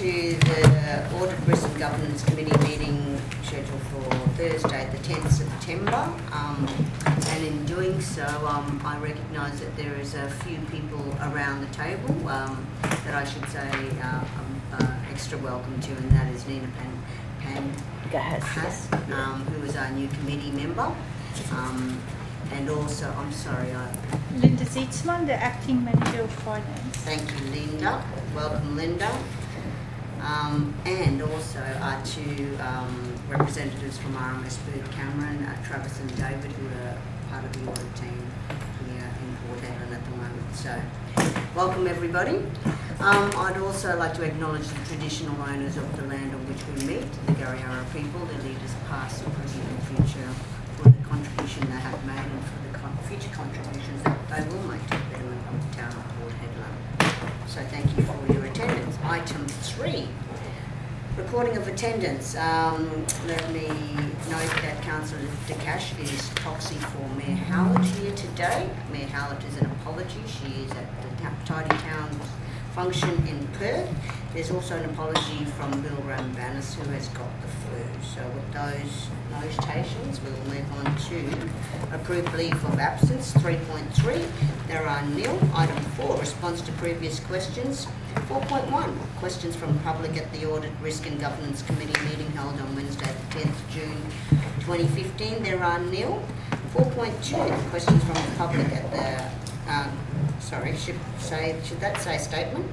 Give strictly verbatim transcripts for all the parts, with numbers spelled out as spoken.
to the Audit, Risk and Governance Committee meeting scheduled for Thursday, the tenth of September. Um, and in doing so, um, I recognise that there is a few people around the table um, that I should say uh, um, uh, extra welcome to, and that is Nina Pan, Pan Haas, um, who is our new committee member. Um, and also, I'm sorry, I... Linda Zietzman, the Acting Manager of Finance. Thank you, Linda. Welcome, Linda. Um, and also our two um, representatives from R M S Booth, Cameron, uh, Travis and David, who are part of the audit team here in Port Hedland at the moment. So, welcome everybody. Um, I'd also like to acknowledge the traditional owners of the land on which we meet, the Gariyara people, their leaders past, present and future, for the contribution they have made and for the con future contributions that they will make to the betterment of the town of Port Hedland. So thank you for your attendance. Item three, recording of attendance. Um, let me note that Councillor De Cash is proxy for Mayor Howard here today. Mayor Howard is an apology. She is at the Tidy Towns function in Perth. There's also an apology from Bill Rambanis, who has got the flu. So with those notations, we'll move on to approved leave of absence. three point three, there are nil. Item four, response to previous questions. four point one, questions from the public at the Audit, Risk and Governance Committee meeting held on Wednesday the tenth of June twenty fifteen. There are nil. four point two, questions from the public at the, um, sorry, should say, should that say statement?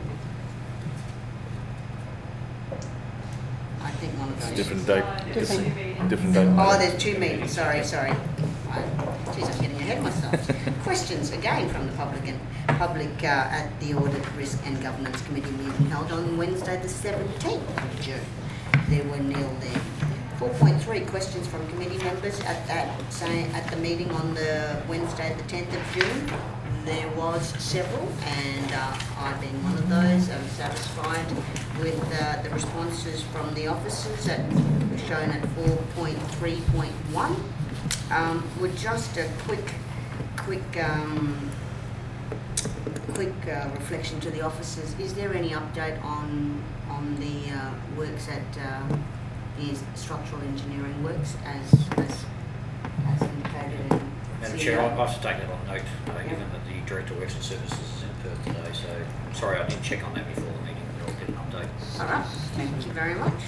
I think one of those. Different date. Different, different date. Oh, there's two meetings. Sorry, sorry. Right. Jeez, I'm getting ahead of myself. Questions again from the public and public uh, at the Audit, Risk and Governance Committee meeting held on Wednesday, the seventeenth of June. There were nil there. four point three, questions from committee members at that say at the meeting on the Wednesday, the tenth of June. There was several, and uh, I've been one of those. I'm satisfied with uh, the responses from the officers that were shown at four point three point one. Um, with just a quick, quick, um, quick uh, reflection to the officers, is there any update on on the uh, works at uh, the structural engineering works as as, as indicated in Madam Chair, I'll have to take that on note, uh, yeah. given that the Director of Works and Services is in Perth today, so I'm sorry I didn't check on that before the meeting, but I'll get an update. All right, thank you very much.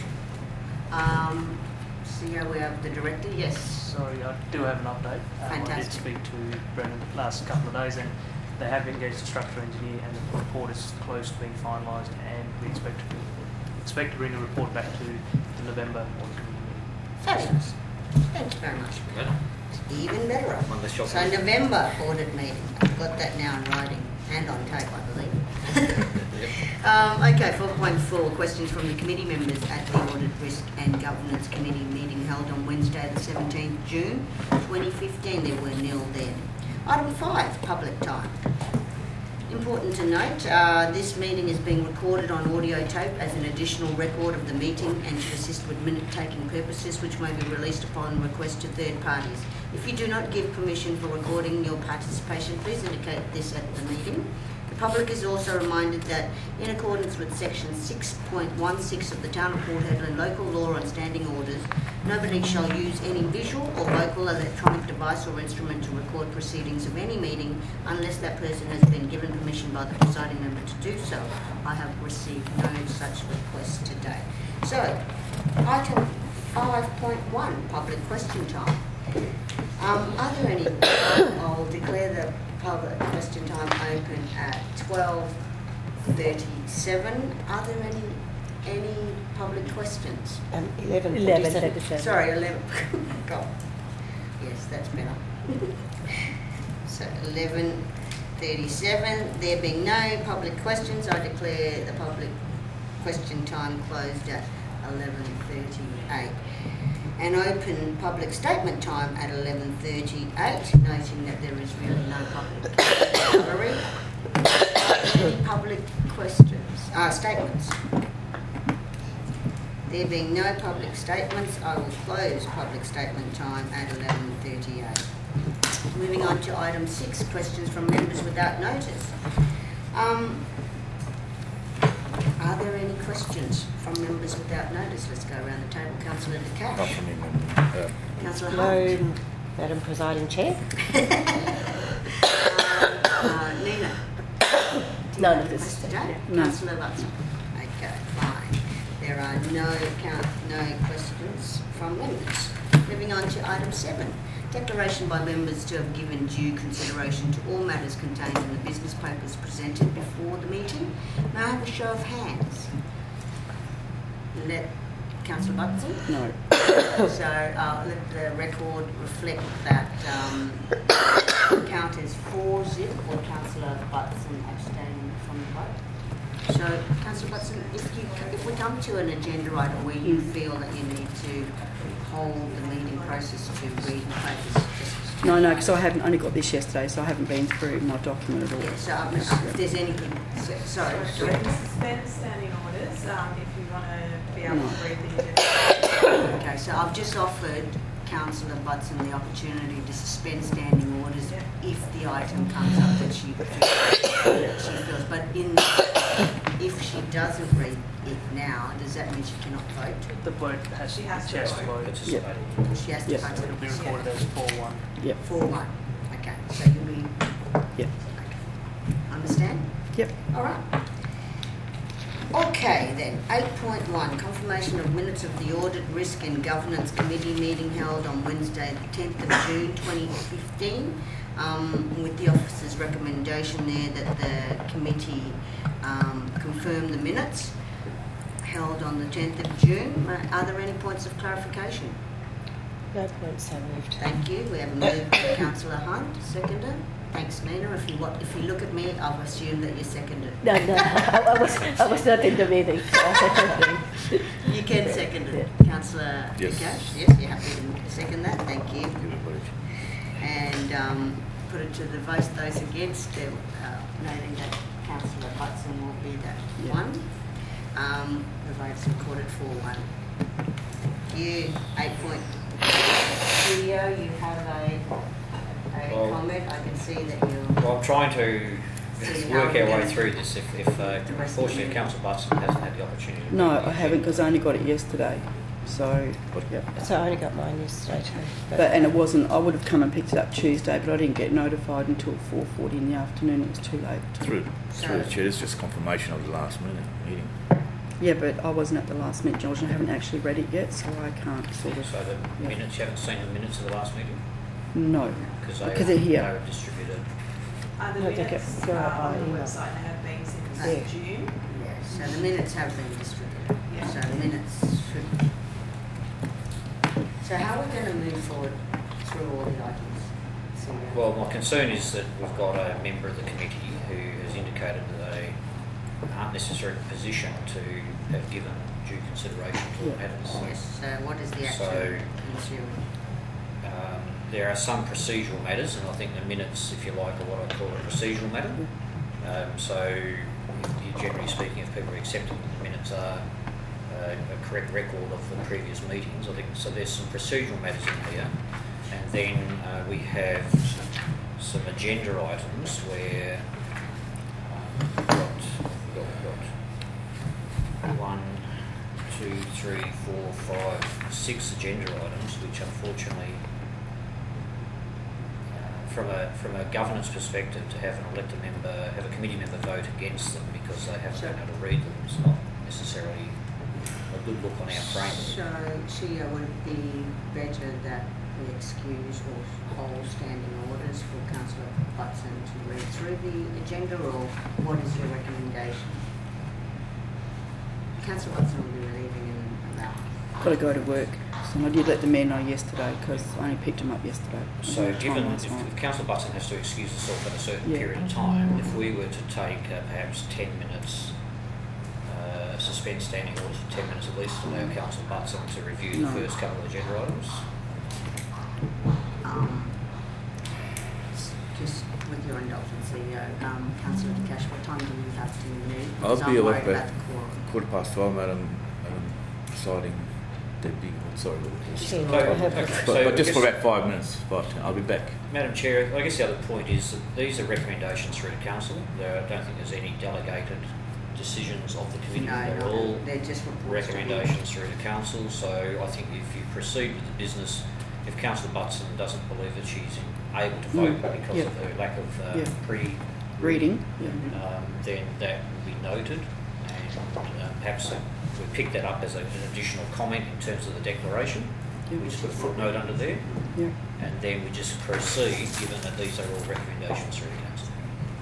Um, so here we have the Director, yes. Sorry, I do have an update. Um, I did speak to Brendan the last couple of days, and they have engaged a structural engineer, and the report is close to being finalised, and we expect to expect to bring the report back to the November audit committee meeting. Fabulous. Thank you very much. Better. Even better. One less so November audit meeting. I've got that now in writing and on tape, I believe. um, okay, four point four, questions from the committee members at the Audit, Risk and Governance Committee meeting held on Wednesday the seventeenth of June twenty fifteen. There were nil there. Item five, public time. Important to note, uh, this meeting is being recorded on audio tape as an additional record of the meeting and to assist with minute-taking purposes, which may be released upon request to third parties. If you do not give permission for recording your participation, please indicate this at the meeting. The public is also reminded that, in accordance with Section six point one six of the Town of Port Hedland Local Law on Standing Orders, nobody shall use any visual or vocal electronic device or instrument to record proceedings of any meeting unless that person has been given permission by the presiding member to do so. I have received no such request today. So, item five point one, public question time. Um, are there any? I'll declare the public question time open at twelve thirty-seven. Are there any any public questions? Um, eleven thirty-seven. Sorry, eleven. God. Yes, that's better. So eleven thirty-seven. There being no public questions, I declare the public question time closed at eleven thirty-eight. And open public statement time at eleven thirty-eight, noting that there is really no public gallery. Any public questions? Uh, statements. There being no public statements, I will close public statement time at eleven thirty-eight. Moving on to item six, questions from members without notice. Um, are there any questions? questions from members without notice? Let's go around the table. Councillor De Not Cash. from England. Uh, Councillor No, Hunt. Madam Presiding Chair. uh, Nina. None of this. Today? No. Councillor Watson. Okay, fine. There are no count, no questions from members. Moving on to item seven. Declaration by members to have given due consideration to all matters contained in the business papers presented before the meeting. May I have a show of hands? Let Councillor Butson. No. So uh, let the record reflect that um, count is four zip or Councillor Butson abstaining from the vote. So Councillor Butson, if you if we come to an agenda item where you feel that you need to hold the meeting process to read the papers, just No, no, because I haven't only got this yesterday, so I haven't been through my document at all. yeah, so um, if there's anything, so, sorry, So we sorry. can suspend standing orders um, if you want to be able No. to read the agenda. Okay, so I've just offered Councillor Butson the opportunity to suspend standing orders Yeah. if the item comes up that she feels, that she feels. But in if she doesn't read it now, does that mean she cannot vote? The vote has, She has she to has to vote. vote. Participating. She has to Yes. vote. It'll be recorded as four one. Yep. Four one. Okay, so you'll be Yep. okay. Understand? Yep. All right. Okay then, eight point one, confirmation of minutes of the Audit, Risk and Governance Committee meeting held on Wednesday the tenth of June twenty fifteen, um, with the officer's recommendation there that the committee um, confirm the minutes held on the tenth of June. Are there any points of clarification? No points so moved. Thank you. We have a move by Councillor Hunt, seconder. Thanks, Nina. If you want, if you look at me, I'll assume that you seconded. No, no, I, I was I was not in the meeting. So You can second it. Councillor Yes. Cash? Yes, you're happy to second that. Thank you. everybody. And um, put it to the vote. Those against, uh, noting that Councillor Butson will be that Yeah. one. Um, the vote's recorded for one. You, eight point video, you have a, a Well- comment. I can see that you're... Well, I'm trying to So you work our way haven't- through this. If, if uh, unfortunately, if Councillor Butson hasn't had the opportunity. to No, read the I haven't because I only got it yesterday. So, But- yep. so I only got mine yesterday too. But, But and it wasn't. I would have come and picked it up Tuesday, but I didn't get notified until four forty in the afternoon. It was too late. Through, through the So- chair, it's just confirmation of the last minute meeting. Yeah, but I wasn't at the last minute, George, and I haven't actually read it yet, so I can't sort of. So the Yeah. minutes, you haven't seen the minutes of the last meeting? No, Because they, because they're they here. were distributed. Uh, the No, they get- minutes go uh, out by on the email. website and have been since Yeah. June. Yes, so the minutes have been distributed. Yeah. So the minutes should... So how are we going to move forward through all the items? So, uh, Well, my concern is that we've got a member of the committee who has indicated that they aren't necessarily in a position to have given due consideration to all Yeah. matters. Yes, so what is the action So- ensuing? Um, there are some procedural matters, and I think the minutes, if you like, are what I call a procedural matter. Um, so, you- generally speaking, if people are accepting that the minutes are uh, a correct record of the previous meetings, I think so. There's some procedural matters in here, and then uh, we have some agenda items where um, we've got, we've got, we've got one, two, three, four, five, six agenda items, which unfortunately, uh, from a from a governance perspective, to have an elected member, have a committee member vote against them because they haven't been able to read them is not necessarily a good look on our frame. So, Chia, would it be better that we excuse or hold standing orders for Councillor Butson to read through the agenda, or what is your recommendation? Councillor Butson will be leaving in about... Got to go to work. So I did let the men know yesterday because I only picked them up yesterday. I So, didn't have time given last if, night. if Councillor Butson has to excuse herself in a certain Yeah. period of time, if we were to take uh, perhaps ten minutes, uh, suspend standing orders for ten minutes at least, to allow Councillor Butson to review No. the first couple of agenda items. Um, s- just with your indulgence, Leo, um, Councillor De Cash, what time do you have to leave? I'll Because be I'm awake worried by about the quorum. quarter past twelve, Madam, Madam Presiding Deputy. Sorry, She So, will have okay, but, so but I just for guess- about five minutes. Five, ten. I'll be back. Madam Chair, I guess the other point is that these are recommendations through to Council. There, I don't think there's any delegated decisions of the committee. No, They're no, all they're just reports to him. recommendations through to council. So I think if you proceed with the business, if Councillor Butson doesn't believe that she's able to vote Mm, because yeah. of her lack of uh, Yeah. pre Reading. Yeah. um, then that will be noted, and uh, perhaps uh, we pick that up as a, an additional comment in terms of the declaration. Yeah. We just put a footnote under there, Yeah. and then we just proceed, given that these are all recommendations through the council.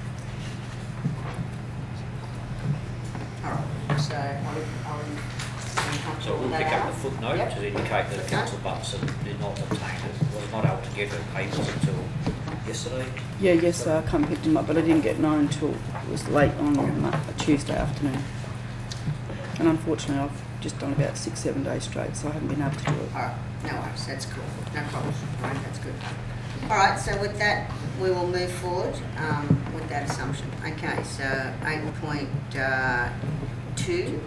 All right, so I'll, I'll, I'm So we'll that pick up out. the footnote Yep. to indicate that Footnote. Councillor Butson did not obtain it, was not able to get her papers until yesterday. Yeah, yes, I come picked him up, but I didn't get mine until it was late on Mo- Tuesday afternoon. And unfortunately, I've just done about six, seven days straight, so I haven't been able to do it. All right, no worries, that's cool, no problem. All right, that's good. All right, so with that, we will move forward um, with that assumption. Okay, so eight point two,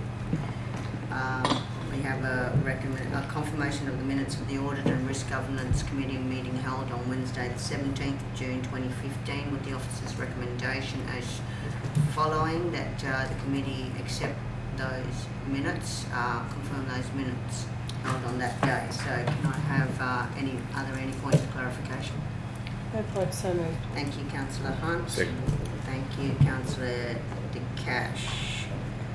um, we have a recommend, a confirmation of the minutes of the Audit and Risk Governance Committee meeting held on Wednesday, the seventeenth of June twenty fifteen, with the officer's recommendation as following, that uh, the committee accept those minutes, uh, confirm those minutes held on that day. So can I have uh, any, are there any points of clarification? No point, so moved. Thank you, Councillor Hunt. Second. Thank you, Councillor De Cash.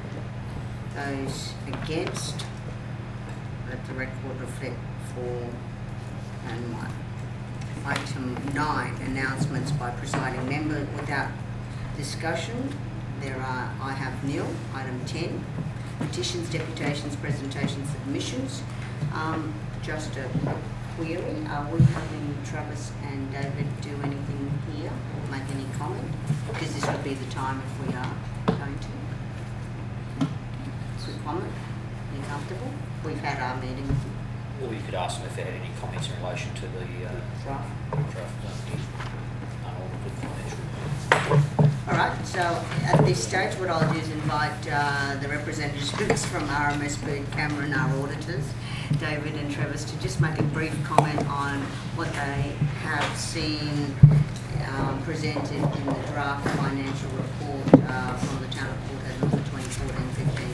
Those against, let the record reflect four and one. Item nine, announcements by presiding member without discussion. There are, I have nil. Item ten, petitions, deputations, presentations, submissions. Um, just a query, are we having Travis and David do anything here or make any comment? Because this would be the time if we are going to. Good comment? Are you comfortable? We've had our meeting with them. Or you could ask them if they had any comments in relation to the uh, Draft. draft um, unaudited financial report. All right, so at this stage, what I'll do is invite uh, the representatives from R M S Bird Cameron, our auditors, David and Travis, to just make a brief comment on what they have seen um, presented in the draft financial report uh, from the Town of Port Hedland for twenty fourteen fifteen.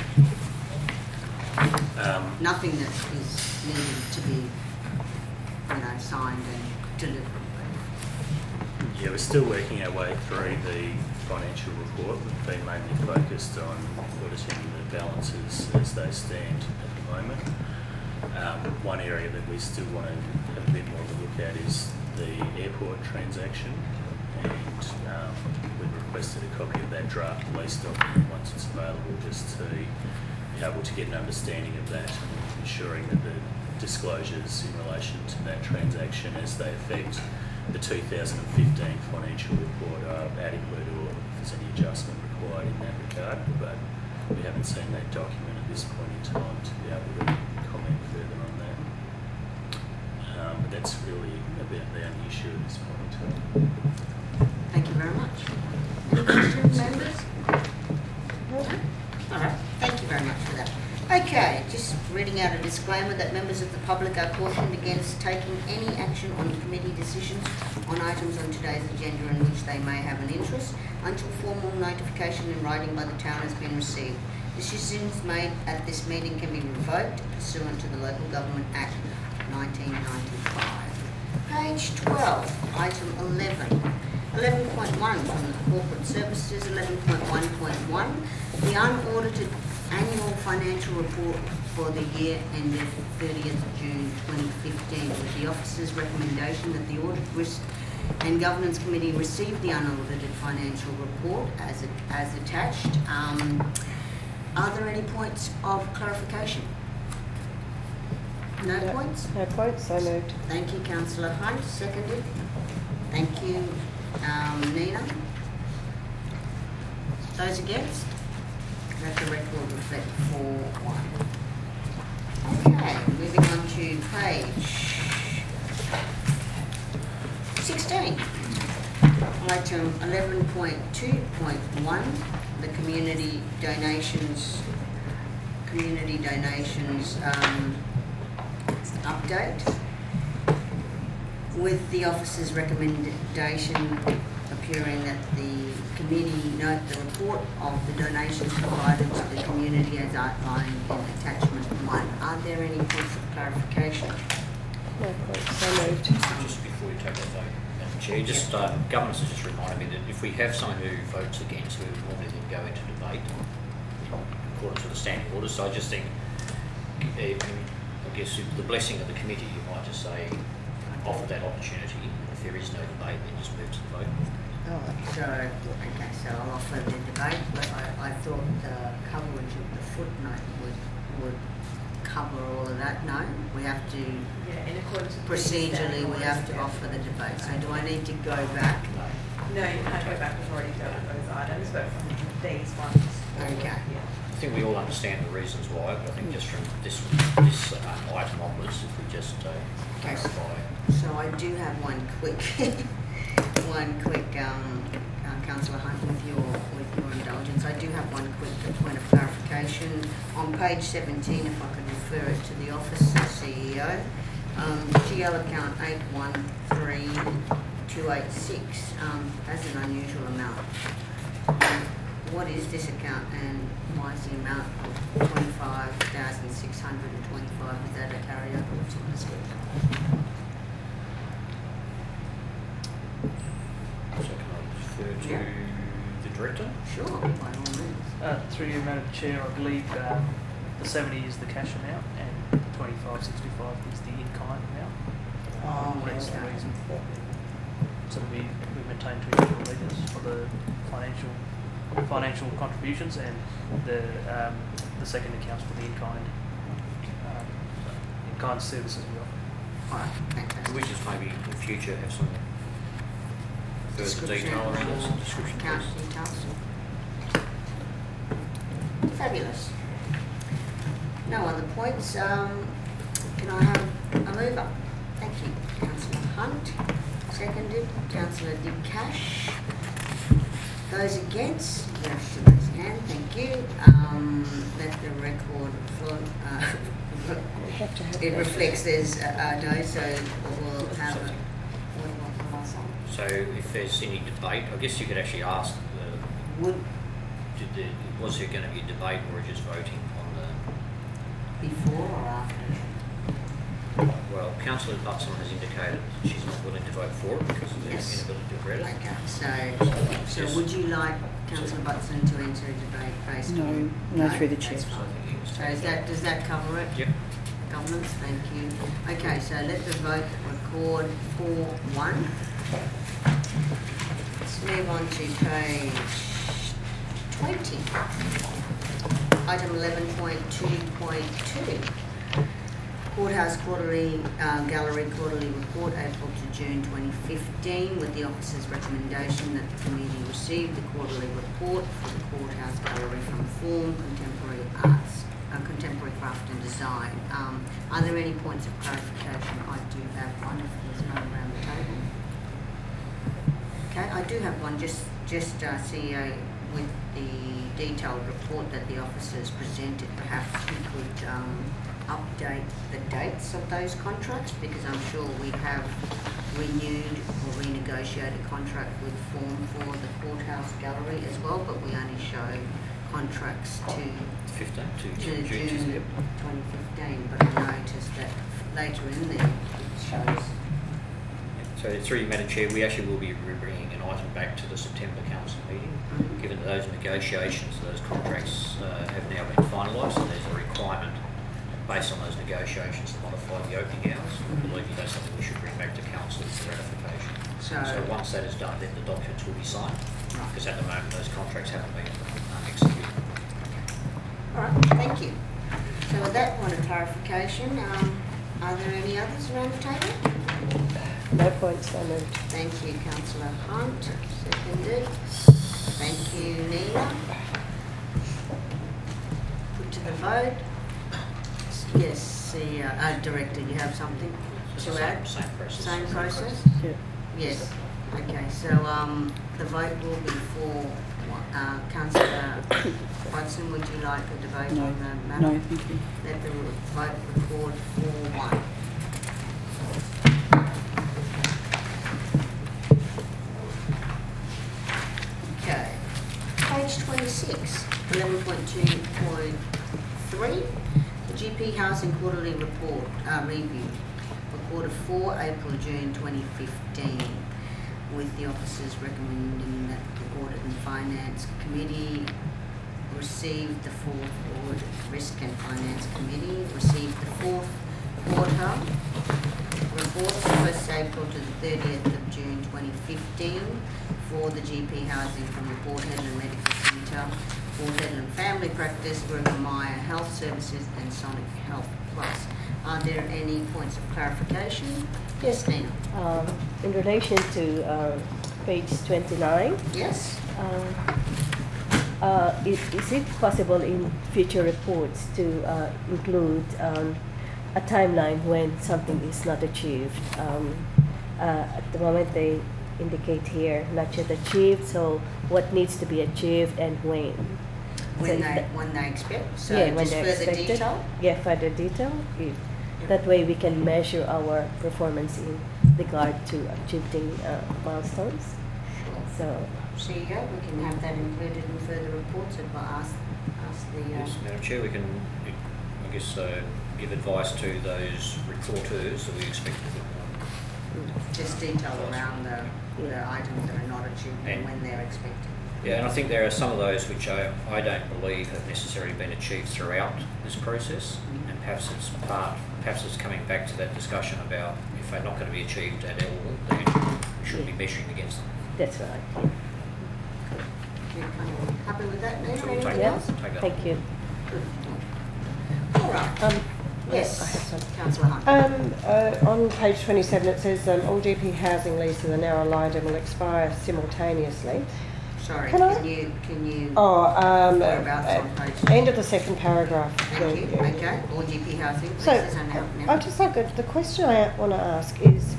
Um, Nothing that is needed to be, you know, signed and delivered. yeah, we're still working our way through the financial report. We've been mainly focused on auditing the balances as they stand at the moment. Um, one area that we still want to have a bit more of a look at is the airport transaction, and um, we've requested a copy of that draft lease document once it's available, just to be able to get an understanding of that, and ensuring that the disclosures in relation to that transaction as they affect the two thousand fifteen financial report are adequate, or if there's any adjustment required in that regard. But we haven't seen that document at this point in time to be able to comment further on that. Um, but that's really about the only issue at this point in time. Thank you very much. Any questions, members? No? All right, thank you very much for that. Okay, just reading out a disclaimer that members of the public are cautioned against taking any action on committee decisions on items on today's agenda in which they may have an interest until formal notification in writing by the town has been received. Decisions made at this meeting can be revoked pursuant to the Local Government Act nineteen ninety-five. Page twelve, item eleven. eleven point one from the Corporate Services, eleven point one point one, the unaudited annual financial report for the year ended thirtieth of June twenty fifteen, with the officer's recommendation that the Audit, Risk and Governance Committee receive the unaudited financial report as, as attached. Um, are there any points of clarification? No No. points? No point, so moved. Thank you, Councillor Hunt. Seconded. Thank you, um, Nina. Those against? Let the record reflect four one. Okay, moving on to page sixteen. Item eleven point two point one, the community donations, community donations um, update. With the officer's recommendation hearing that the committee note the report of the donations provided to the community as outlined in attachment one. Are there any points of clarification? No points, so moved. Just before you take that vote, Madam Chair, just um, governance has just reminded me that if we have someone who votes against, we would normally then go into debate in accordance with the standing orders. So I just think, eh, I guess with the blessing of the committee, you might just say, offer that opportunity. If there is no debate, then just move to the vote. Oh, so, okay, so I'll offer the debate, but I, I thought the coverage of the footnote would, would cover all of that. No, we have to, Yeah, in accordance with the procedurally, standing we orders, have to yeah. offer the debate. So do I need to go back? No, you can't go back, we've already dealt with those items, but from these ones. Okay. Yeah. I think we all understand the reasons why, but I think just from this this uh, item onwards, if we just uh, Okay. clarify. So I do have one quick, one quick, um, uh, Councillor Hunt, with your, with your indulgence, I do have one quick point of clarification. On page seventeen, if I could refer it to the Office of C E O, um, G L account eight one three two eight six, um, has an unusual amount. Um, What is this account and why is the amount of twenty-five thousand six hundred twenty-five, is that a carryover or something? So can I refer to Yeah. the Director? Sure, by all means. Uh, through you, Madam Chair, I believe um, the seventy is the cash amount and twenty-five sixty-five is the in-kind amount. Oh, That's the okay. reason. So we, we maintain two equal ledgers for the financial financial contributions and the um, the second accounts for the in-kind um, in-kind services we offer. All right, fantastic. Could we just maybe in future have some further Description detail around this or description, account please? details. Fabulous. No other points. Um, can I have a mover? Thank you, Councillor Hunt. Seconded, Councillor Dick Cash. Those against, you have to raise your hand. Thank you. Um, let the record reflect. Uh, We have to have it that. reflects there's a, a no, so we'll have a. What do you want from us? So if there's any debate, I guess you could actually ask, the, Would did the, was there going to be a debate or just voting on the... before or after? Well, Councillor Butson has indicated that she's not willing to vote for it because of their Yes. inability to read it. Okay, so, so Yes. would you like Councillor Butson to enter a debate based No, on? no, through the chair. That's So I fine. think he was So is that, does that cover it? Yep. Governance, thank you. Okay, so let the vote record four one. Let's move on to page twenty. Item eleven point two point two. Courthouse Quarterly, uh, Gallery Quarterly Report, April to June twenty fifteen, with the officer's recommendation that the committee receive the quarterly report for the Courthouse Gallery from Form Contemporary Arts, uh, Contemporary Craft and Design. Um, are there any points of clarification? I do have one, if there's none around the table. Okay, I do have one, just, just uh, C E O, with the detailed report that the officers presented, perhaps we could um, update the dates of those contracts, because I'm sure we have renewed or renegotiated a contract with Form for the Courthouse Gallery as well, but we only show contracts to, fifteen to to June. June Yep. twenty fifteen, but I noticed that later in there it shows. So through you, Madam Chair, we actually will be bringing an item back to the September Council meeting, Mhm. given that those negotiations, those contracts uh, have now been finalised, and there's a requirement based on those negotiations to modify the opening hours. I believe that's something we should bring back to Council for ratification. So, So once that is done, then the documents will be signed, right. because at the moment those contracts haven't been uh, executed. All right, thank you. So with that point of clarification, um, are there any others around the table? No points, so moved. Thank you, Councillor Hunt. Seconded. Thank you, Nina. Put to the vote. Yes, the uh, uh, Director, you have something It's to the add? same, same process. Same process? Yeah. Yes. Okay, so um, the vote will be for uh, Councillor Watson. Would you like a debate No, on the matter? no, thank you. Let the vote record four one. six. eleven point two point three, the G P Housing Quarterly Report uh, Review for quarter four, April June twenty fifteen, with the officers recommending that the Audit and Finance Committee received the fourth Audit, Risk and Finance Committee received the fourth quarter reports, first April to the thirtieth of June twenty fifteen, for the G P Housing from the Port Hedland Medical Centre, Port Hedland Family Practice, Group Maya Health Services and Sonic Health Plus. Are there any points of clarification? Yes, Nina. Um, in relation to uh, page twenty-nine, Yes? uh, uh, is, is it possible in future reports to uh, include um, a timeline when something is not achieved? Um, uh, at the moment they indicate here not yet achieved, so what needs to be achieved and when? So When if they, that- when they expect, so yeah, when just they're further expected. detail? Yeah, further detail. If, that way we can measure our performance in regard to achieving uh, milestones. So, So you go, we can have that included in further reports and ask, ask the, Yes, uh, Madam Chair, we can, I guess, uh, give advice to those reporters that we expect to get more. just detail around the, the Yeah. items that are not achieved and And- when they're expected. Yeah, and I think there are some of those which I, I don't believe have necessarily been achieved throughout this process, and perhaps it's part, perhaps it's coming back to that discussion about if they're not going to be achieved at all, then we should be measuring against them. that's right. You kind of happy with that, Nina? So we'll Anything take Yeah. else? that, take that. Thank you. Good. All right. Um, Yes, I have some. Councillor Hunt. Um, uh, on page twenty-seven it says um, all G P housing leases are now aligned and will expire simultaneously. Sorry, can I- can you, can you, Oh, um, Whereabouts uh, on page? end of the second paragraph. thank you, The- okay, all G P housing So, leases are now, now. I just like the, the question I want to ask is,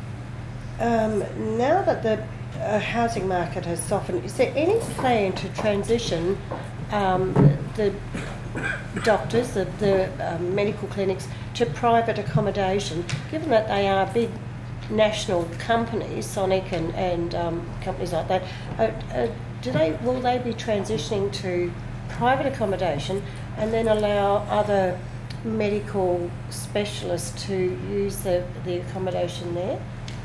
um, now that the uh, housing market has softened, is there any plan to transition um, the doctors, the, the um, medical clinics, to private accommodation, given that they are big national companies, Sonic and, and um, companies like that? Uh, uh, do they will they be transitioning to private accommodation and then allow other medical specialists to use the, the accommodation there?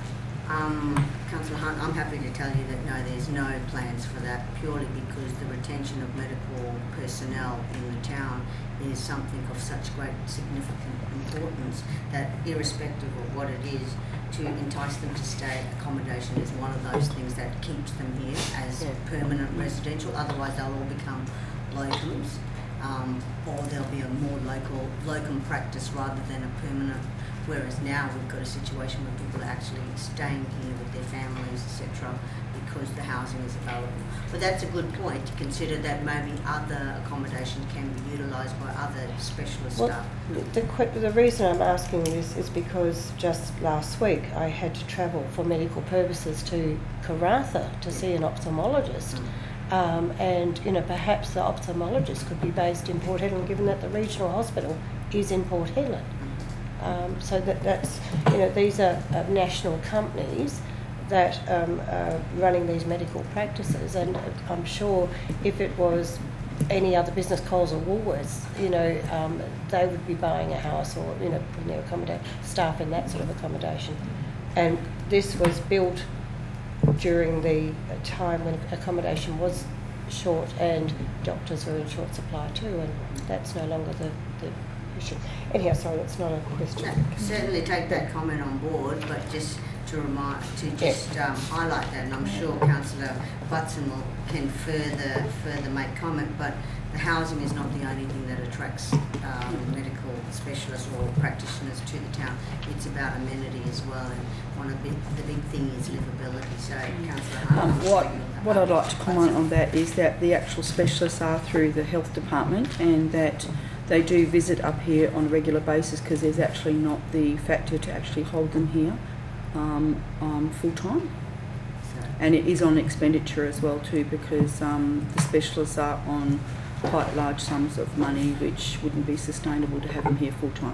Um, Councillor Hunt, I'm happy to tell you that no, there's no plans for that, purely because the retention of medical personnel in the town is something of such great significant importance that irrespective of what it is, to entice them to stay, accommodation is one of those things that keeps them here as Yeah. permanent residential, otherwise they'll all become locums, um, or there'll be a more local locum practice rather than a permanent. Whereas now we've got a situation where people are actually staying here with their families, et cetera, because the housing is available. But that's a good point to consider that maybe other accommodation can be utilised by other specialist Well, staff. the, que- the reason I'm asking this is because just last week I had to travel for medical purposes to Karratha to see an ophthalmologist. Um, and, you know, perhaps the ophthalmologist could be based in Port Hedland, given that the regional hospital is in Port Hedland. Um, so that, that's, you know, these are uh, national companies that um, are running these medical practices, and I'm sure if it was any other business, Coles or Woolworths, you know, um, they would be buying a house or, you know, putting their accommodation staff in that sort of accommodation. And this was built during the time when accommodation was short and doctors were in short supply too, and that's no longer the, the issue. Anyhow, sorry, that's not a question. No, certainly take that comment on board, but just to remind, to just um, highlight that, and I'm sure Councillor Butson will can further further make comment. But the housing is not the only thing that attracts um, medical specialists or practitioners to the town. It's about amenity as well, and one of the big, the big thing is livability. So, Councillor Hunt, Um, I'm what sure you'll- what I'd like to comment on that is that the actual specialists are through the health department, and that they do visit up here on a regular basis, because there's actually not the factor to actually hold them here um, um, full time. So, And it is on expenditure as well too, because um, the specialists are on quite large sums of money, which wouldn't be sustainable to have them here full time.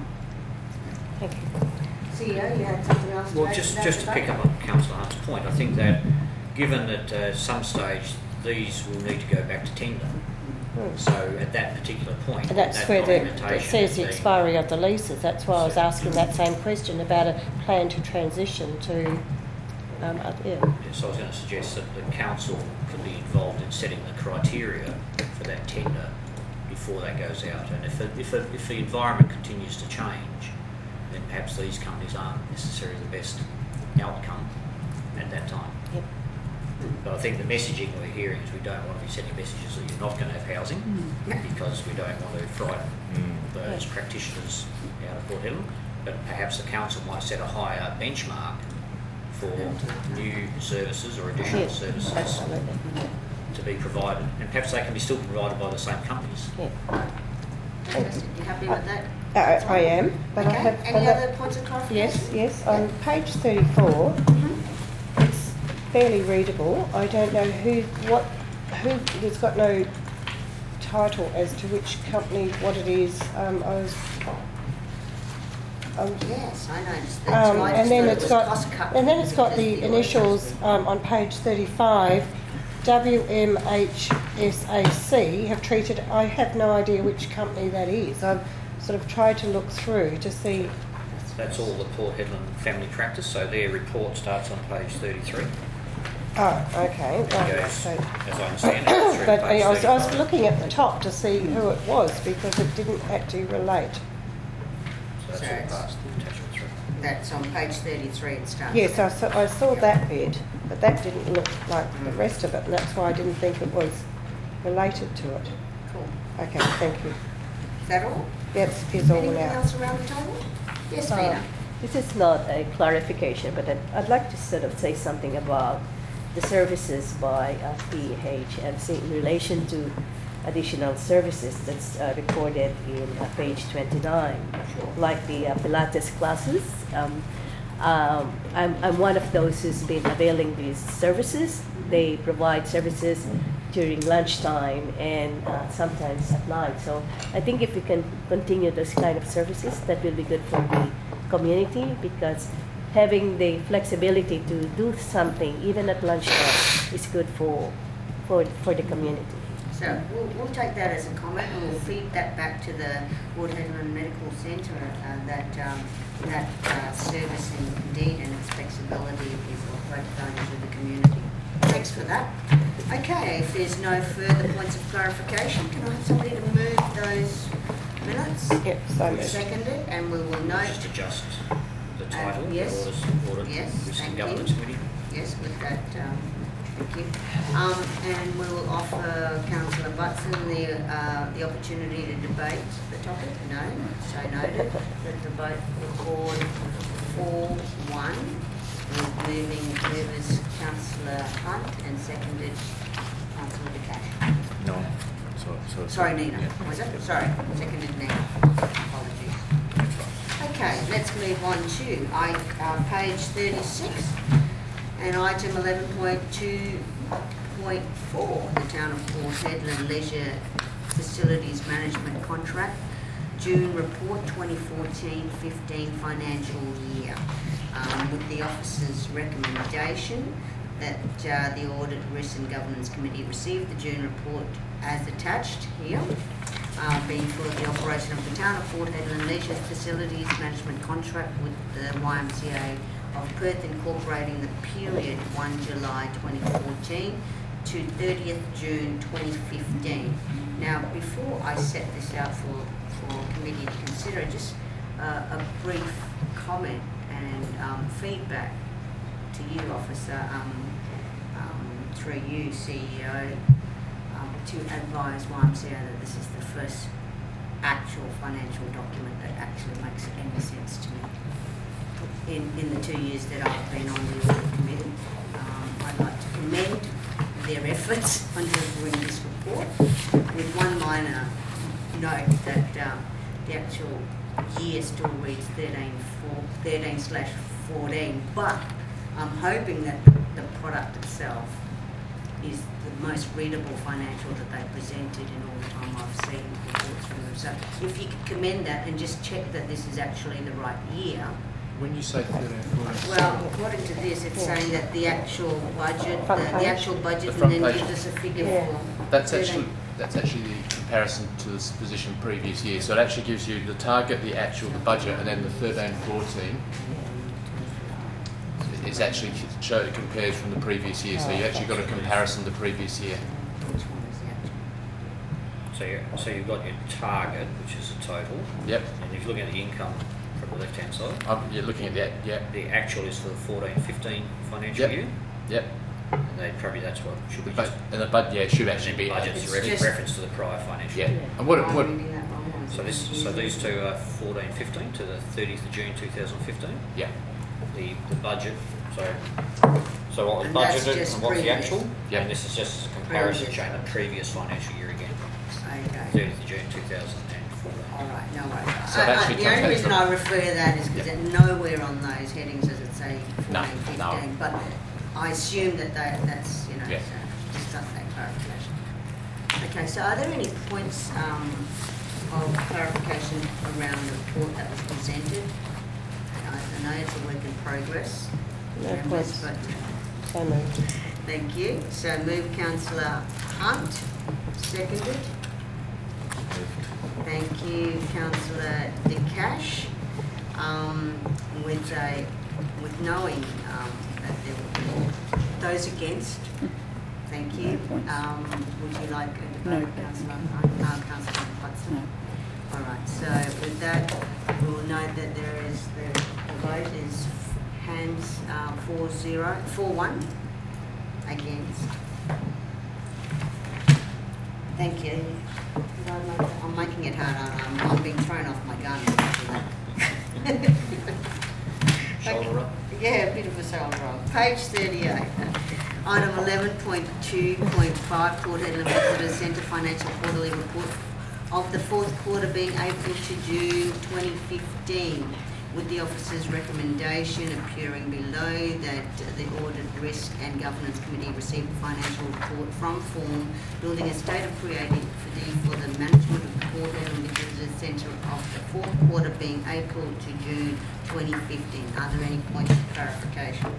Thank you. C E O, you had something else to Well, add just, to that just to debate? pick up on Councillor Hunt's point, I think that given that uh, some stage these will need to go back to tender, Hmm. So at that particular point, And that's that where the, it documentation says is the being- expiry of the leases. That's why I was asking that same question about a plan to transition to, um, uh, yeah. So I was going to suggest that the council could be involved in setting the criteria for that tender before that goes out. And if, it, if, it, if the environment continues to change, then perhaps these companies aren't necessarily the best outcome at that time. Yep. But I think the messaging we're hearing is we don't want to be sending messages that you're not going to have housing Mm. because we don't want to frighten Mm. those practitioners out of Port Hedland. But perhaps the council might set a higher benchmark for new services or additional Yes, services absolutely. to be provided. And perhaps they can be still provided by the same companies. Yeah. Fantastic. You happy with that? Uh, I am, but okay. I have... Any but I- other points of clarification? Yes, yes. On page thirty-four, Mhm. it's fairly readable. I don't know who, what, who, there's got no title as to which company, what it is. Um, I was... Um, Yes, I noticed that. Um, So I and just then thought it it's was got, cost cut and then it's got because the auditors- initials um, on page thirty-five. W M H S A C have treated. I have no idea which company that is. I've sort of tried to look through to see. That's all the Port Hedland family practice. So their report starts on page thirty-three. Oh, okay. It Right, goes, so, as I understand it, goes through but to I page was, I was thirty-five. looking at the top to see who it was because it didn't actually relate. So that's So all it's- past attachment three. That's on page thirty-three. It starts. Yes, I saw, I saw that bit, but that didn't look like the rest of it, and that's why I didn't think it was related to it. Cool. Okay, thank you. Is that all? Yes, is all Anything now. else around the table? Yes, Uh, Nina. This is not a clarification, but I'd, I'd like to sort of say something about the services by uh, P H M C in relation to additional services that's uh, recorded in uh, page twenty-nine, like the uh, Pilates classes. Um, um, I'm, I'm one of those who's been availing these services. They provide services during lunchtime and uh, sometimes at night. So I think if we can continue those kind of services, that will be good for the community, because having the flexibility to do something even at lunchtime is good for for for the community. So we'll, we'll take that as a comment and we'll feed that back to the Port Hedland Medical Centre, uh, that um, that uh, service indeed and its flexibility is of great value to the community. Thanks for that. Okay, if there's no further points of clarification, can I have somebody to move those minutes? Yep, so moved. Seconded, and we will note, Just adjust the title, the yes. Audit, Audit Yes, Risk thank and you. Governance Committee. yes, with that, um, thank you. Um, and we will offer Councillor Butson the, uh, the opportunity to debate the topic. No, so noted. The debate record four one. With moving movers Councillor Hunt and seconded Councillor De Cash. No. Sorry, sorry. Sorry, Nina, Yeah. was it? Sorry, seconded Nina. Apologies. Okay, let's move on to I, uh, page thirty-six and item eleven point two point four, the Town of Port Hedland Leisure Facilities Management Contract, June Report twenty fourteen fifteen financial year. Um, with the officer's recommendation that uh, the Audit, Risk and Governance Committee receive the June report as attached here, uh, being for the operation of the Town of Port Hedland Leisure Facilities Management Contract with the Y M C A of Perth, incorporating the period first July twenty fourteen to thirtieth June twenty fifteen. Now, before I set this out for, for committee to consider, just uh, a brief comment and um, feedback to you, Officer, um, um, through you, C E O, um, to advise Y M C A that this is the first actual financial document that actually makes any sense to me. In, in the two years that I've been on the audit committee, um, I'd like to commend their efforts on delivering this report, with one minor note that um, the actual year still reads thirteen slash fourteen, but I'm hoping that the, the product itself is the most readable financial that they presented in all the time I've seen reports from them. So if you could commend that and just check that this is actually the right year. When you say thirteen, fourteen, Well, according to this, it's saying that the actual budget, the, Front the page. actual budget, The and front then page. gives us a figure Yeah. for. that's thirteen. actually that's actually the comparison to the position previous year. So it actually gives you the target, the actual, the budget, and then the thirteen fourteen is actually show it compares from the previous year. So you actually got a comparison to the previous year. So, you, so you've got your target, which is the total. Yep. And if you're looking at the income from the left-hand side, Um, you're looking at that. Yep. the actual is for the fourteen fifteen financial Yep. year. Yep. And they probably that's what should be But just. and the bud, yeah, it should And actually then be. budget's It's a re- just- reference to the prior financial Yeah. year. And what what I'm reading that wrong. So this, so these two are fourteen fifteen to the thirtieth of June two thousand fifteen. yeah. The the budget. So so what was And that's budgeted just and what's the previous. actual? Yeah. And this is just a comparison Previous. showing the previous financial year again, Okay. thirtieth of June two thousand fourteen. All right, no worries. So it I- I- actually the comes only back reason to- I refer to that is because Yeah. nowhere on those headings does it say No, fourteen, no. fifteen, but I assume that they, that's, you know, Yeah. so just that that clarification. Okay, so are there any points um, of clarification around the report that was presented? I I know it's a work in progress. No members, points. but So moved. thank you. So move councillor Hunt, seconded. Thank you, councillor De Cash. Um, with a, with knowing um, that there will be those against. Thank you. No points. Um, would you like a No debate, points. councillor Hunt? Uh, councillor Hudson. No. All right. So with that, we'll note that there is the, the vote is hands uh, four zero four one against. Thank you. Did I make that? I'm making it hard, aren't I? I'm, I'm being thrown off my gun. Shoulder Okay. up. Yeah, a bit of a shoulder roll. Page thirty-eight. Item eleven point two point five, Port Hedland Visitor Centre Financial Quarterly Report of the fourth quarter being April to June twenty fifteen. With the officer's recommendation appearing below that the Audit, Risk and Governance Committee received a financial report from Form, building a state of creativity for the management of the Port Hedland Visitor Centre of the fourth quarter being April to June twenty fifteen. Are there any points of clarification?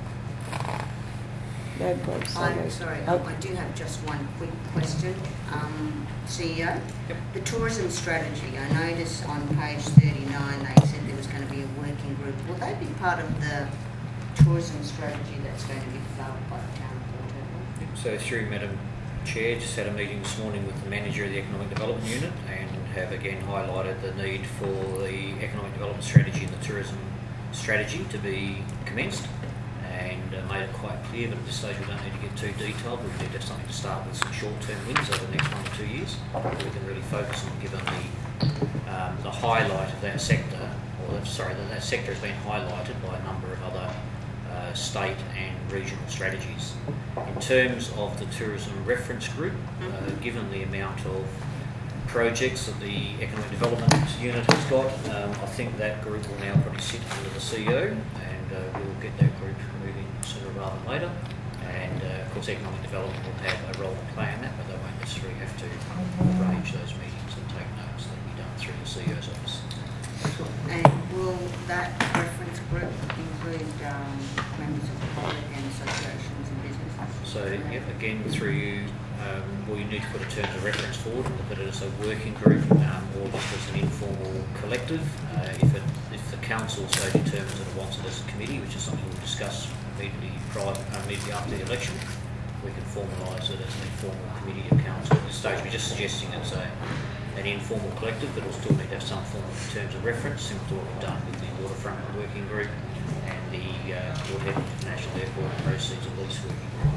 No points. So I'm moved. sorry, Oh. I do have just one quick question. Um, C E O? Yep. The tourism strategy, I noticed on page thirty-nine they said there was going to be a working group. Will they be part of the tourism strategy that's going to be developed by the town of Port Hedland? So through Madam Chair, just had a meeting this morning with the manager of the Economic Development Unit and have again highlighted the need for the economic development strategy and the tourism strategy to be commenced and uh, made it quite clear, but at this stage we don't need to get too detailed. We need to have something to start with, some short-term wins over the next one or two years that we can really focus on, given the um, the highlight of that sector, or that, sorry, that, that sector has been highlighted by a number of other uh, state and regional strategies. In terms of the tourism reference group, uh, given the amount of projects that the Economic Development Unit has got, um, I think that group will now probably sit under the C E O, and uh, we'll get that group moving sooner rather than later. And uh, of course, Economic Development will have a role to play in that, but they won't necessarily have to arrange those meetings and take notes. They'll be done through the C E O's office. And will that reference group include um, members of the public and associations and businesses? So, yep, again, through you, um, we need to put a terms of reference forward and look at it as a working group um, or just as an informal collective. Uh, if, it, if the council so determines that it wants it as a committee, which is something we'll discuss immediately, prior, uh, immediately after the election, we can formalise it as an informal committee of council. At this stage, we're just suggesting it's a, an informal collective, but it'll still need to have some form of terms of reference, similar to what we've done with the waterfront working group and the uh, Port Hedland International Airport proceeds of lease working group.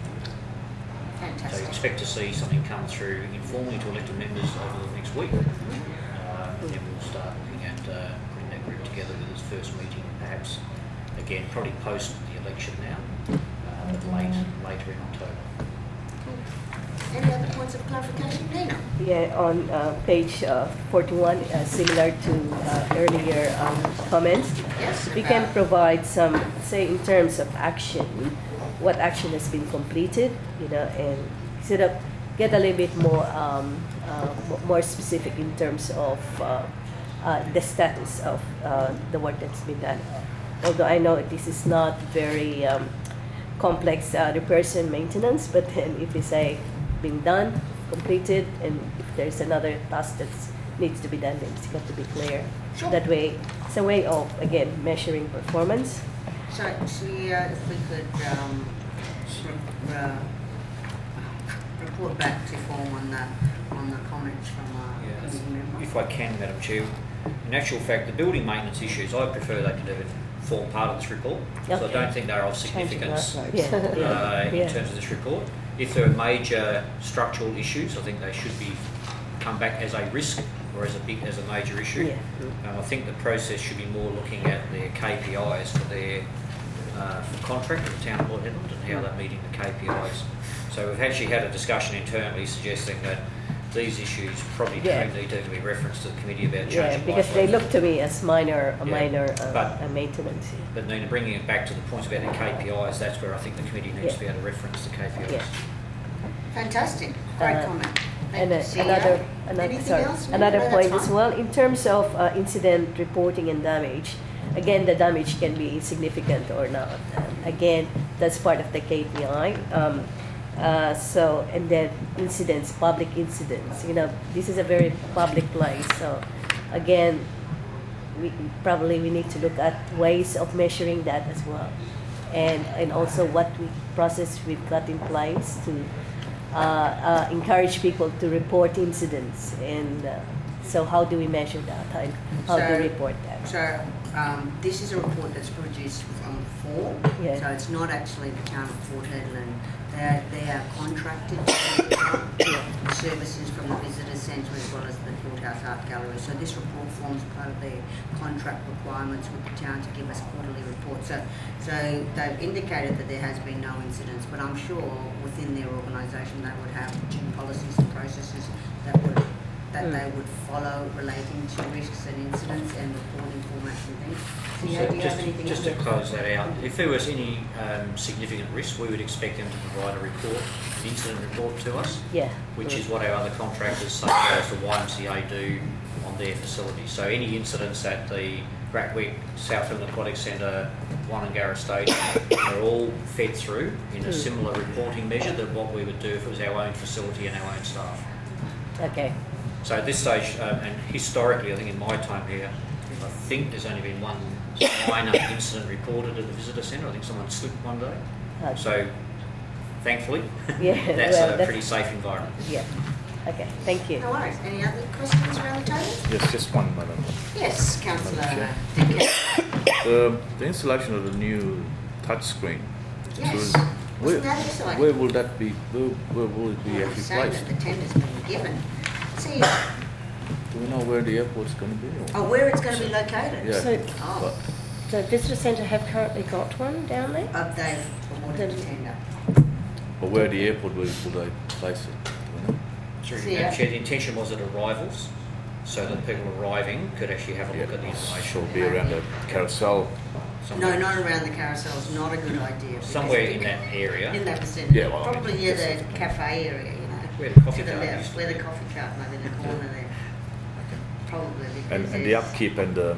So you Fantastic. expect to see something come through informally to elected members over the next week. Um, and then we'll start looking at uh, putting that group together with its first meeting, perhaps, again, probably post the election now, uh, but late, later in October. Any other points of clarification, Nina? Yeah, on uh, page uh, forty-one, uh, similar to uh, earlier um, comments, Yes. we can about- provide some, say, in terms of action, what action has been completed, you know, and sort of get a little bit more um, uh, m- more specific in terms of uh, uh, the status of uh, the work that's been done. Although I know this is not very um, complex uh, repairs and maintenance, but then if we say being done, completed, and if there's another task that needs to be done, then it's got to be clear. Sure. That way, it's a way of, again, measuring performance. So, see, uh, if we could um, re- uh, report back to form on the on the comments from our Yeah, committee member. if I can, Madam Chair. In actual fact, the building maintenance issues, I prefer they could have form part of this report. So I Okay. don't think they're of Changing significance workloads. Yeah, uh, yeah, in yeah. terms of this report. If there are major structural issues, I think they should be come back as a risk or as a big as a major issue. Yeah. Um, I think the process should be more looking at their K P Is for their uh, for contract with the town of Port Hedland and how they're meeting the K P Is. So we've actually had a discussion internally suggesting that these issues probably Yeah. do need to be referenced to the committee about changing. Yeah, because they life look to me as minor, a Yeah. minor uh, But- uh, maintenance. But Nina, bringing it back to the points about the K P Is, that's where I think the committee needs Yeah. to be able to reference the K P Is. Yeah. Fantastic, great Uh, comment. And Thank uh, you, C E O. another, another, Anything sorry, else? No, another no, that's point as fine. well, in terms of uh, incident reporting and damage, again, the damage can be significant or not. Um, again, that's part of the K P I. Um, uh, so, and then incidents, public incidents, you know, this is a very public place. So, again, we probably we need to look at ways of measuring that as well. And, and also what we process we've got in place to uh, uh, encourage people to report incidents. And uh, so how do we measure that? How, how So- do we report that? So, um, this is a report that's produced on form, Yeah. so it's not actually the town of Port Hedland. They're, they are contracted to provide services from the visitor centre as well as the Courthouse Art Gallery. So this report forms part of their contract requirements with the town to give us quarterly reports. So, so they've indicated that there has been no incidents, but I'm sure within their organisation they would have due policies and processes that would that Mm. they would follow relating to risks and incidents and reporting formats and things. So, yeah, So do you just, have anything just to else? close that out, if there was any um, significant risk, we would expect them to provide a report, an incident report to us, Yeah. which is what our other contractors, such as the Y M C A, do on their facilities. So any incidents at the Gratwick, Southfield Aquatic Centre, Wanangara Stadium are all fed through in a Mm. similar reporting measure than what we would do if it was our own facility and our own staff. Okay. So at this stage, um, and historically, I think in my time here, I think there's only been one minor incident reported at the visitor centre. I think someone slipped one day. Okay. So, thankfully, Yeah, that's well, a that's- pretty safe environment. Yeah. Okay. Thank you. No worries. Any other questions around the table? Yes, just one, madam. Yes, councillor Madam Dickett. The, the installation of the new touch screen. Yes. was- Wasn't Where, that exciting? where will that be? Where, where will it be Well, actually saying placed? that the tender's been given. See, Do we know where the airport's going to be? Or? oh, where it's going to be located? Yeah. So, Oh, the visitor centre have currently got one down there? uh, they've awarded the Then- tender. Or where the airport will, will they place it? Do we know? Through See, Madam uh, Chair, the intention was at arrivals, so that people arriving could actually have a look at the information. Sure, be around the carousel. No, somewhere- not around the carousel is not a good idea. because Somewhere the- in that area. In that vicinity. Yeah, well, I mean, Probably near this the is- cafe area, you know. Where the coffee To the cart left, used to where the be. coffee cart, maybe in the corner there. Probably because And, and the there's- upkeep and the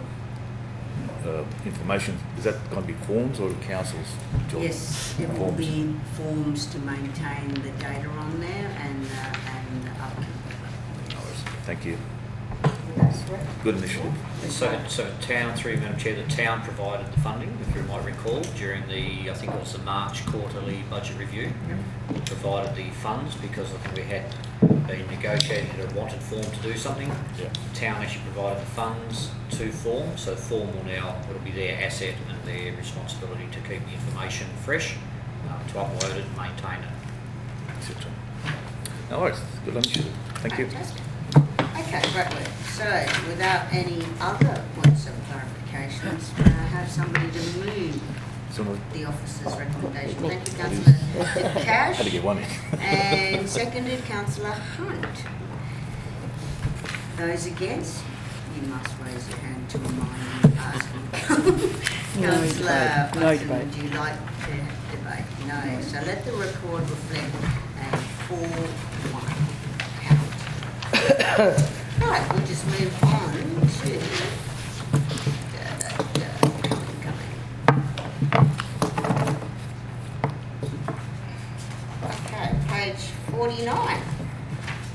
uh, information, is that going to be forms or the council's job? Yes, it will Forms. be forms to maintain the data on there and, uh, and upkeep. No worries. Thank you. That's correct. Good initiative. So, so town, through Madam Chair, the town provided the funding, if you might recall, during the, I think it was the March quarterly budget review. We provided the funds because I think we had been negotiating a wanted form to do something. Yeah. Town actually provided the funds to form, so form will now, it'll be their asset and their responsibility to keep the information fresh, um, to upload it, maintain it. et cetera. No worries. Good initiative. Thank you. Fantastic. Okay, great work. So, without any other points of clarifications, may I have somebody to move Someone the officer's recommendation? Thank you, councillor Cash. had to get one in. And seconded, councillor Hunt. Those against, you must raise your hand to remind me asking. No Councillor debate. No Watson, debate. would you like to debate? No. So let the record reflect a four one count. Right, we'll just move on to da, da, da, coming, coming. Okay, page forty-nine.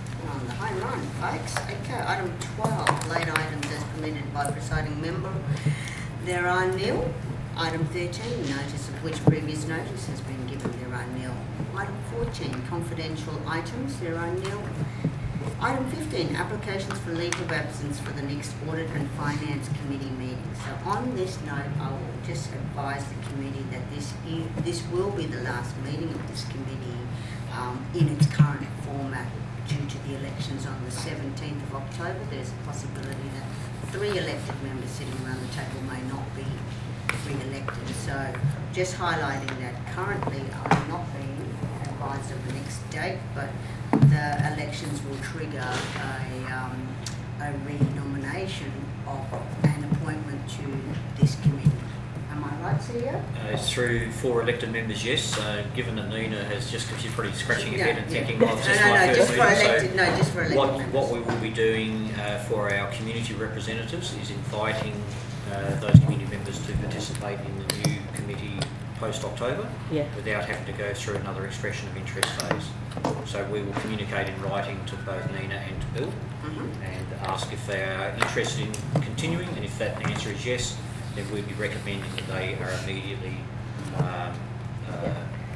by presiding member. There are nil. Item thirteen, notice of which previous notice has been given. There are nil. Item fourteen, confidential items. There are nil. Item fifteen, applications for leave of absence for the next Audit and Finance Committee meeting. So on this note, I will just advise the committee that this is, this will be the last meeting of this committee um, in its current format due to the elections on the seventeenth of October. There's a possibility that three elected members sitting around the table may not be re-elected. So just highlighting that currently I'm not being advised of the next date, but the elections will trigger a, um, a re-nomination of an appointment to this committee. Am I right, C E O? Uh, through four elected members, yes. Uh, given that Nina has just, she's probably scratching her No, head and yeah. thinking, well, it's just no, no, my no, first just for meeting. elected, so no, just for elected what, members. what we will be doing uh, for our community representatives is inviting uh, those community members to participate in the new committee post-October Yeah. without having to go through another expression of interest phase. So we will communicate in writing to both Nina and to Bill Mhm. and ask if they are interested in continuing, and if that answer is yes, then we'll be recommending that they are immediately um, uh,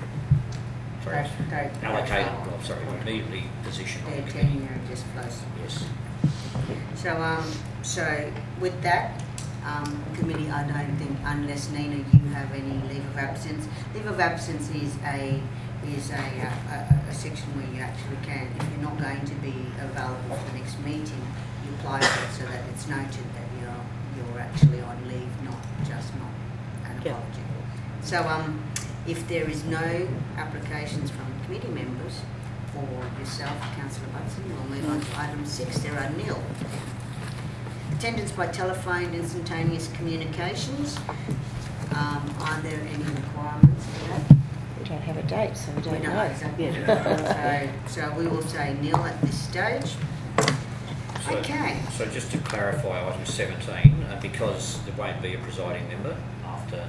sorry, Go- go- allocated, go. oh, sorry, immediately positioned on Their the committee. tenure just flows. Yes. So, um, so with that, um, committee, I don't think, unless Nina, you have any leave of absence. Leave of absence is a is a, uh, a, a section where you actually can, if you're not going to be available for the next meeting, you apply for it so that it's noted that you're you're actually on leave, not just not an Yeah. apology. So, um, if there is no applications from committee members for yourself, Councillor Butson, we'll move on to item six. There are nil. Attendance by telephone, instantaneous communications. Um, are there any requirements for that? We don't have a date, so we We don't don't know. know exactly. So, so we will say nil at this stage. So, Okay. So just to clarify item seventeen, uh, because there won't be a presiding member after.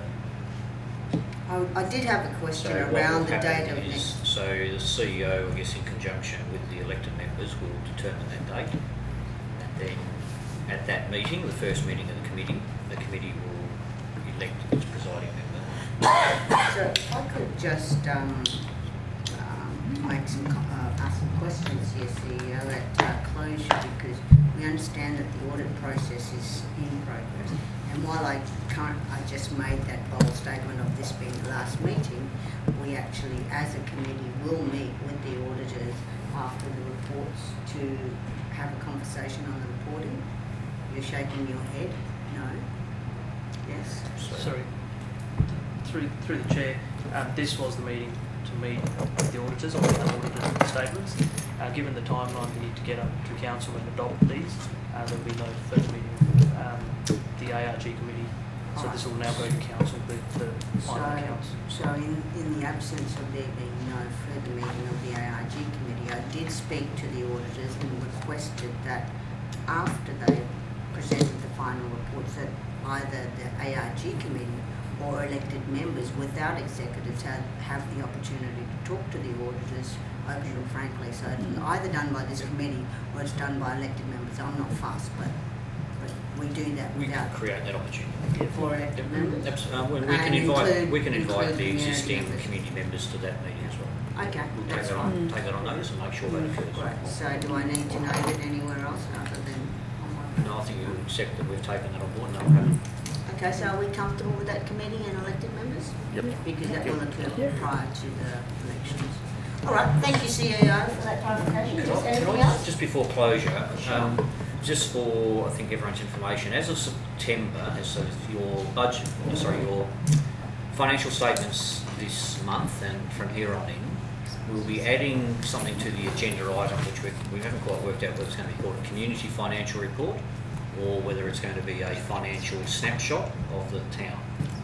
I, I did have a question So what around will the date happen of is, next. so the C E O, I guess in conjunction with the elected members, will determine that date. And then at that meeting, the first meeting of the committee, the committee will elect its presiding member. So if I could just um, um, make some, co- uh, ask some questions here, C E O, at uh, closure, because we understand that the audit process is in progress. And while I can't, I just made that bold statement of this being the last meeting, we actually, as a committee, will meet with the auditors after the reports to have a conversation on the reporting. You're shaking your head? No? Yes? So- Sorry. Through, through the chair, um, this was the meeting to meet with the auditors on the unaudited statements. Uh, given the timeline we need to get up to council and adopt these, uh, there will be no further meeting with um, the A R G committee. So this will now go to council, the, the final So, accounts. so in, in the absence of there being no further meeting of the A R G committee, I did speak to the auditors and requested that after they presented the final reports, that either the A R G committee or elected members without executives have, have the opportunity to talk to the auditors openly and frankly. So it's either done by this committee or it's done by elected members. I'm not fussed, but, but we do that We can without create that opportunity. for elected members. Abs- uh, we we And can invite, include- we can invite include the community existing members. community members to that meeting as well. Okay, We'll take that's that fine. on, take that on notice and make sure that occurs. Right, so do I need to note it anywhere else other than on my... No, I think you accept that we've taken that on board. No, we haven't. Okay, so are we comfortable with that committee and elected members? Yep. Because that will occur prior to the elections. All right, thank you, C E O, for that clarification. Could Just I- anything could I- else? Just before closure, um, just for, I think, everyone's information, as of September, as of your budget, uh, sorry, your financial statements this month and from here on in, we'll be adding something to the agenda item which we, we haven't quite worked out whether it's going to be called a community financial report or whether it's going to be a financial snapshot of the town.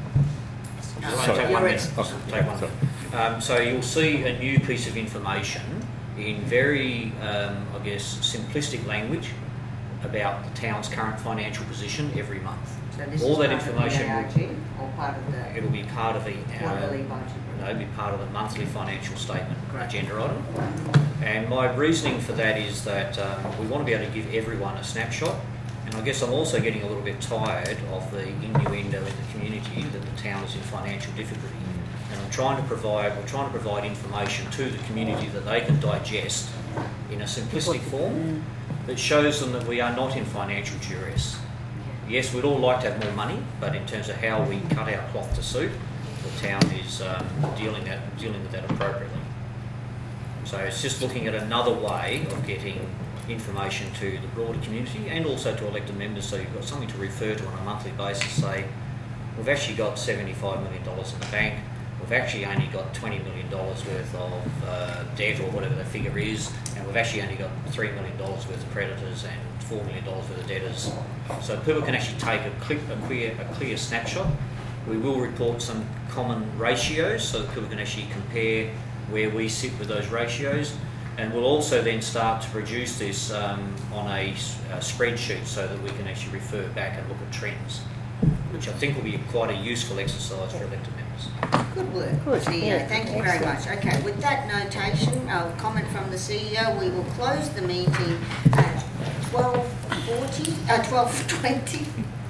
No, It won't Sorry. take one you're minute. ex- Take one minute. Um, so you'll see a new piece of information in very, um, I guess, simplistic language about the town's current financial position every month. So this All is that part of the information A R will- G or part of the It'll be part of the quarterly uh, budget? no, it'll be part of the monthly financial statement Great. agenda item. And my reasoning for that is that um, we want to be able to give everyone a snapshot And I guess I'm also getting a little bit tired of the innuendo in the community that the town is in financial difficulty. And I'm trying to provide, we're trying to provide information to the community that they can digest in a simplistic form that shows them that we are not in financial duress. Yes, we'd all like to have more money, but in terms of how we cut our cloth to suit, the town is um, dealing, that, dealing with that appropriately. So it's just looking at another way of getting information to the broader community and also to elected members, so you've got something to refer to on a monthly basis. Say, we've actually got seventy-five million dollars in the bank, we've actually only got twenty million dollars worth of uh, debt or whatever the figure is, and we've actually only got three million dollars worth of creditors and four million dollars worth of debtors. So people can actually take a, clip, a, clear, a clear snapshot. We will report some common ratios so that people can actually compare where we sit with those ratios. And we'll also then start to produce this um, on a, a spreadsheet so that we can actually refer back and look at trends, which I think will be quite a useful exercise for elected members. Good work, Good, C E O. yeah, Thank you very much. excellent. Okay, with that notation, a comment from the C E O, we will close the meeting at twelve forty, uh, twelve twenty.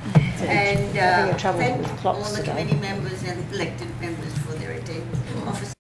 And Having uh, trouble thank with all clocks the today. committee members and elected members for their attendance. Officer